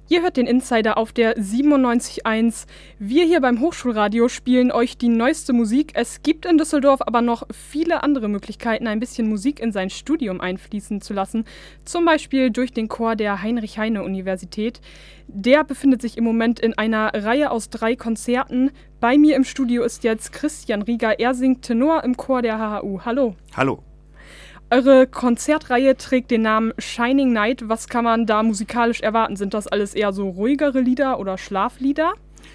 Ihr hört den Insider auf der 97.1. Wir hier beim Hochschulradio spielen euch die neueste Musik. Es gibt in Düsseldorf aber noch viele andere Möglichkeiten, ein bisschen Musik in sein Studium einfließen zu lassen. Zum Beispiel durch den Chor der Heinrich-Heine-Universität. Der befindet sich im Moment in einer Reihe aus 3 Konzerten. Bei mir im Studio ist jetzt Christian Rieger. Er singt Tenor im Chor der HHU. Hallo. Hallo. Eure Konzertreihe trägt den Namen Shining Night. Was kann man da musikalisch erwarten? Sind das alles eher so ruhigere Lieder oder Schlaflieder?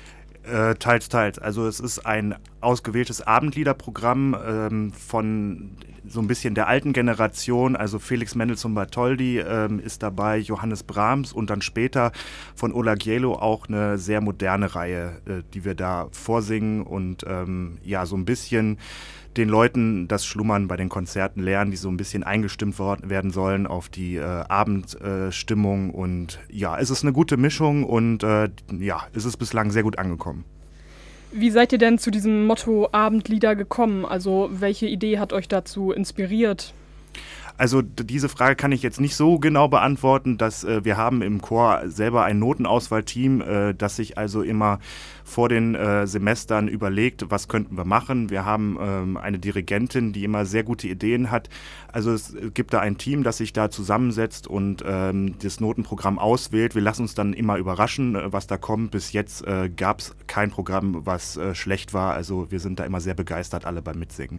Teils. Also es ist ein ausgewähltes Abendliederprogramm von so ein bisschen der alten Generation. Also Felix Mendelssohn Bartholdy ist dabei, Johannes Brahms und dann später von Ola Gjeilo auch eine sehr moderne Reihe, die wir da vorsingen und so ein bisschen den Leuten das Schlummern bei den Konzerten lernen, die so ein bisschen eingestimmt werden sollen auf die Abendstimmung. Und ja, es ist eine gute Mischung und es ist bislang sehr gut angekommen. Wie seid ihr denn zu diesem Motto Abendlieder gekommen? Also welche Idee hat euch dazu inspiriert? Also diese Frage kann ich jetzt nicht so genau beantworten, dass wir haben im Chor selber ein Notenauswahlteam, das sich also immer vor den Semestern überlegt, was könnten wir machen. Wir haben eine Dirigentin, die immer sehr gute Ideen hat. Also es gibt da ein Team, das sich da zusammensetzt und das Notenprogramm auswählt. Wir lassen uns dann immer überraschen, was da kommt. Bis jetzt gab es kein Programm, was schlecht war. Also wir sind da immer sehr begeistert, alle beim Mitsingen.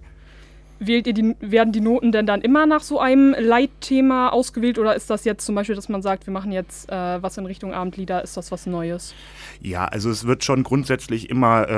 Werden die Noten denn dann immer nach so einem Leitthema ausgewählt oder ist das jetzt zum Beispiel, dass man sagt, wir machen jetzt was in Richtung Abendlieder, ist das was Neues? Ja, also es wird schon grundsätzlich immer,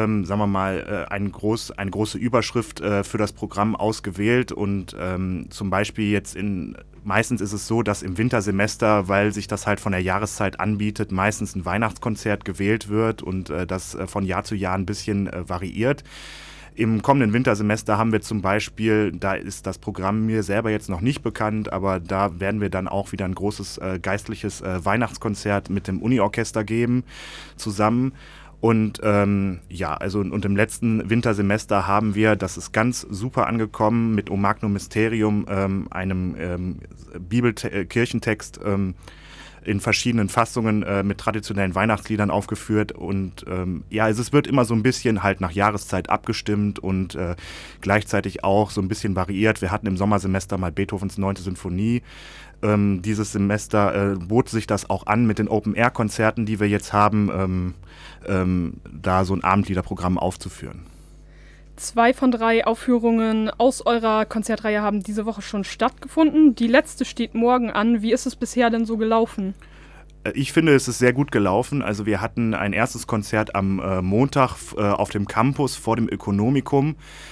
eine große Überschrift für das Programm ausgewählt und zum Beispiel meistens ist es so, dass im Wintersemester, weil sich das halt von der Jahreszeit anbietet, meistens ein Weihnachtskonzert gewählt wird und das von Jahr zu Jahr ein bisschen variiert. Im kommenden Wintersemester haben wir zum Beispiel, da ist das Programm mir selber jetzt noch nicht bekannt, aber da werden wir dann auch wieder ein großes geistliches Weihnachtskonzert mit dem Uni-Orchester geben, zusammen. Und und im letzten Wintersemester haben wir, das ist ganz super angekommen, mit O Magnum Mysterium, einem Bibelkirchentext, in verschiedenen Fassungen mit traditionellen Weihnachtsliedern aufgeführt und es wird immer so ein bisschen halt nach Jahreszeit abgestimmt und gleichzeitig auch so ein bisschen variiert. Wir hatten im Sommersemester mal Beethovens 9. Sinfonie. Dieses Semester bot sich das auch an mit den Open-Air-Konzerten, die wir jetzt haben, da so ein Abendliederprogramm aufzuführen. 2 von 3 Aufführungen aus eurer Konzertreihe haben diese Woche schon stattgefunden. Die letzte steht morgen an. Wie ist es bisher denn so gelaufen? Ich finde, es ist sehr gut gelaufen. Also wir hatten ein erstes Konzert am Montag auf dem Campus vor dem Ökonomikum.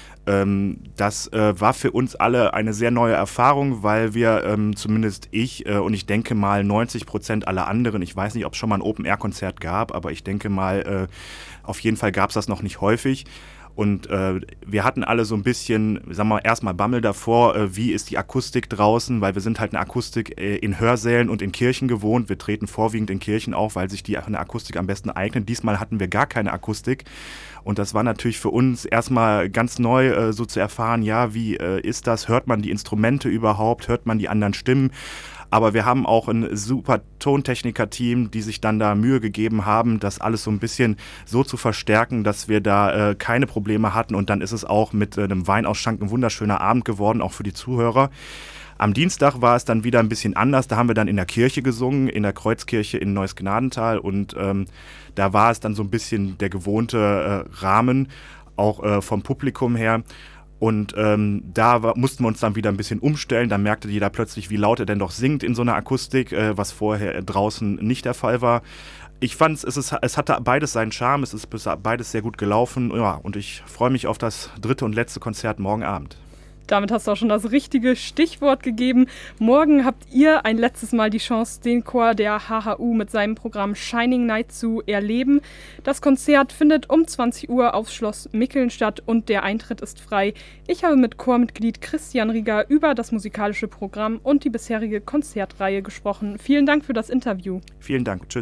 Das war für uns alle eine sehr neue Erfahrung, weil wir, zumindest ich und ich denke mal 90% aller anderen, ich weiß nicht, ob es schon mal ein Open-Air-Konzert gab, aber ich denke mal, auf jeden Fall gab es das noch nicht häufig. Und wir hatten alle so ein bisschen, sagen wir mal, erstmal Bammel davor, wie ist die Akustik draußen, weil wir sind halt eine Akustik in Hörsälen und in Kirchen gewohnt. Wir treten vorwiegend in Kirchen auf, weil sich eine Akustik am besten eignet. Diesmal hatten wir gar keine Akustik. Und das war natürlich für uns erstmal ganz neu, so zu erfahren, ja, wie ist das? Hört man die Instrumente überhaupt? Hört man die anderen Stimmen? Aber wir haben auch ein super Tontechniker-Team, die sich dann da Mühe gegeben haben, das alles so ein bisschen so zu verstärken, dass wir da keine Probleme hatten. Und dann ist es auch mit einem Weinausschank ein wunderschöner Abend geworden, auch für die Zuhörer. Am Dienstag war es dann wieder ein bisschen anders. Da haben wir dann in der Kirche gesungen, in der Kreuzkirche in Neues Gnadental. Und da war es dann so ein bisschen der gewohnte Rahmen, auch vom Publikum her. Und mussten wir uns dann wieder ein bisschen umstellen. Dann merkte jeder plötzlich, wie laut er denn doch singt in so einer Akustik, was vorher draußen nicht der Fall war. Ich fand, es hatte beides seinen Charme, es ist beides sehr gut gelaufen. Ja, und ich freue mich auf das 3. und letzte Konzert morgen Abend. Damit hast du auch schon das richtige Stichwort gegeben. Morgen habt ihr ein letztes Mal die Chance, den Chor der HHU mit seinem Programm Shining Night zu erleben. Das Konzert findet um 20 Uhr auf Schloss Mickeln statt und der Eintritt ist frei. Ich habe mit Chormitglied Christian Rieger über das musikalische Programm und die bisherige Konzertreihe gesprochen. Vielen Dank für das Interview. Vielen Dank. Tschüss.